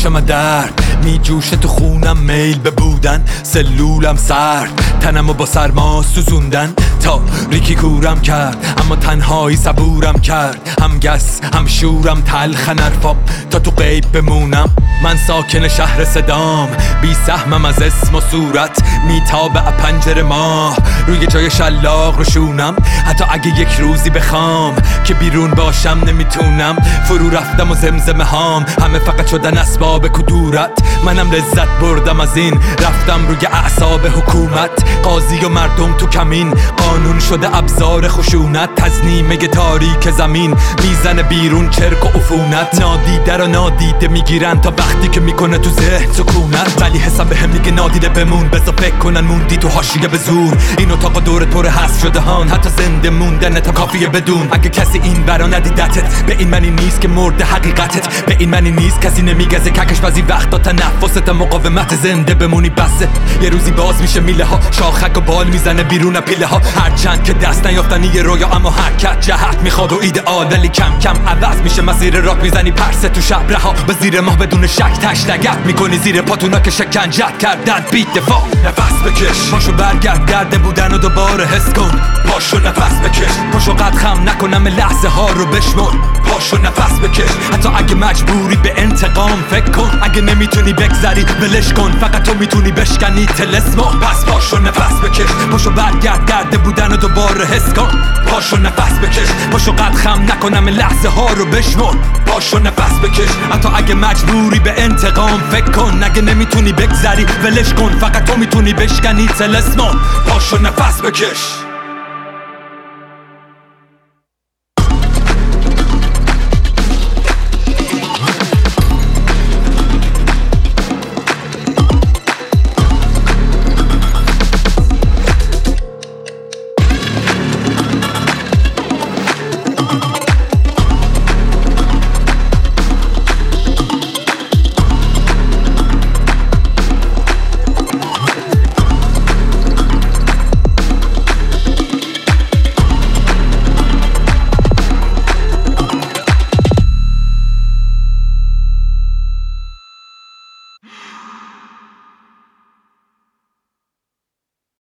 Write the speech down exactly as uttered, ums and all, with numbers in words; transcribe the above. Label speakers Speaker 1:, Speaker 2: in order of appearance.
Speaker 1: چشم درد می جوشه تو خونم، میل به بودن سلولم سرد، تنمو با سرما سوزوندن تا ریکی کورم کرد، اما تنهایی صبورم کرد، هم گس هم شورم تلخ نرفام تا تو غیب بمونم. من ساکن شهر صدام، بی سهمم از اسم و صورت، میتابه پنجره ماه روی جای شلاق روشونم. حتی اگه یک روزی بخوام که بیرون باشم نمیتونم، فرو رفتم و زمزمه هام همه فقط شدن اسباب کدورت. منم لذت بردم از این، رفتم روی اعصاب حکومت، قاضی و مردم تو کمین، قانون شده ابزار خشونت. تزنیمه تاریک زمین میزنه بیرون چرک و عفونت، نادیده رو نادیده میگیرن تا وقتی که میکنه تو ذهن سکونت. ولی حسم بهم میگه نادیده بمون، بذار فکر کنن موندی تو حاشیه به زور. این اتاق دور پر حذف شده هان، حتی زنده موندن تا کافیه بدون اگه کسی این برا ندیدتت. به این معنی نیست که مرده حقیقتت، به این معنی نیست کسی نمیگزه ککش بعضی وقتا تنفست مقاومت زنده بمونی بسه. یه روزی باز میشه میله ها، شاخک و بال میزنه بیرون پیله ها، هرچند که دست نیافتنی یه رویا اما حرکت جهت میخواد و ایدئال، ولی کم کم عوض میشه مسیر راک. میزنی پرسه تو شب رها به زیر ماه بدون شک، تش لگت میکنی زیر پاتونا که شکنجت کردن. بیت دفاع نفس بکش، پاشو برگرد گرده بودن و دوباره حس کن. پاشو نفس بکش، پاشو قد خم نکنم لحظه ها رو بشمر. پاشو نفس بکش، حتی اگه مجبوری به انتقام فکر کن. اگه نمیتونی بگذری ولش کن، فقط تو میتونی بشکنی طلسمو. پس پاشو نفس بکش، پاشو برگرد گرده بودن و دوباره حس کن. پاشو نفس بکش، پاشو قد خم نکنم لحظه ها رو بشمر. پاشو نفس بکش، حتی اگه مجبوری به انتقام فکر کن. اگه نمیتونی بگذری ولش کن، فقط تو میتونی بشکنی طلسمو. پاشو نفس بکش.